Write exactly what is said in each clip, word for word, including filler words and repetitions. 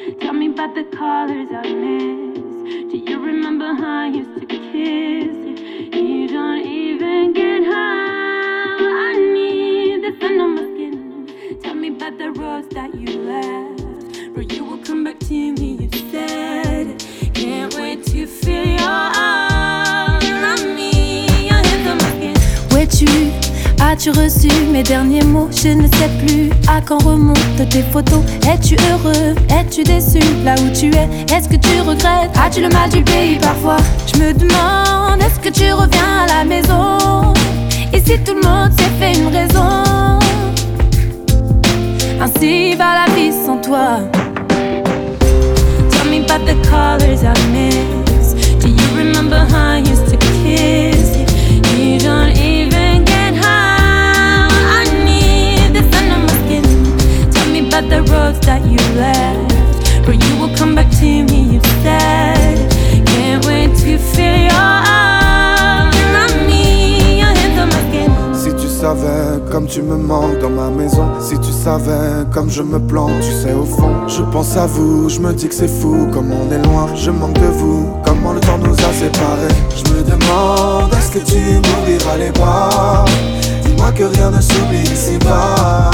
Tell me about the colors I miss. Do you remember how I used to kiss you? You don't even get how I need the sun on my skin. Tell me about the roads that you left, where you will come back to me, you said. Can't wait to feel your arms around me, your hands on my skin. Où es-tu? As-tu reçu mes derniers mots? Je ne sais plus à quand remontent tes photos. Es-tu heureux? Es-tu déçu là où tu es? Est-ce que tu regrettes? As-tu le mal du pays parfois? Je me demande, est-ce que tu reviens à la maison? Ici tout le monde s'est fait une raison. Ainsi va la vie sans toi. Tell me about the colors I miss. Do you remember how I used to kiss you? You don't even get how I need the sun on my skin. Tell me about the roads that you left, where you will come back to me, you said. Can't wait to feel your arms around me, your hands on my skin. Si tu savais comme tu me manques dans ma maison, si tu savais comme je me plante, tu sais au fond, je pense à vous, je me dis que c'est fou, comme on est loin, je manque de vous, comment le temps nous a séparés. Je me demande, est-ce que tu m'ouvriras les bras? Dis-moi que rien ne s'oublie ici-bas.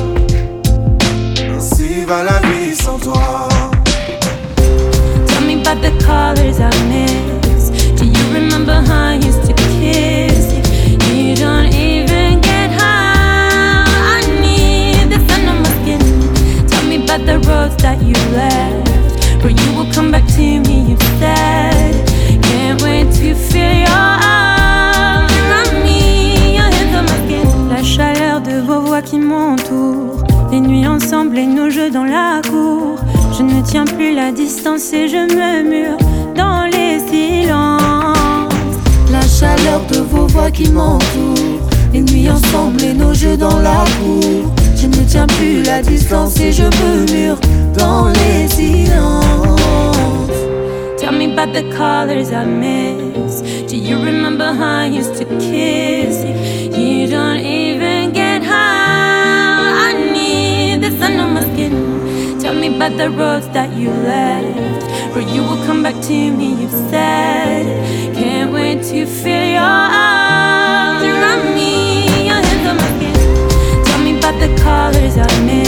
Ainsi va la vie sans toi. Tell me about the colors I miss. Do you remember how I used to kiss you? You don't even get how I need the sun on my skin. Tell me about the roads that you left, where you will come back to me, you said. Can't wait to feel your arms around me, your hands on my skin. La chaleur de vos voix qui m'entourent, les nuits ensemble et nos jeux dans la cour. Je ne tiens plus la distance et je me mure dans les silences. La chaleur de vos voix qui m'entourent, les nuits ensemble et nos jeux dans la cour. Je ne tiens plus la distance et je me mure dans les silences. Tell me about the colors I miss. Do you remember how I used to kiss you? You don't even get how I need the sun on my skin. Tell me about the roads that you left, where you will come back to me, you said. Can't wait to feel your arms around me, your hands on my skin. Tell me about the colors I miss.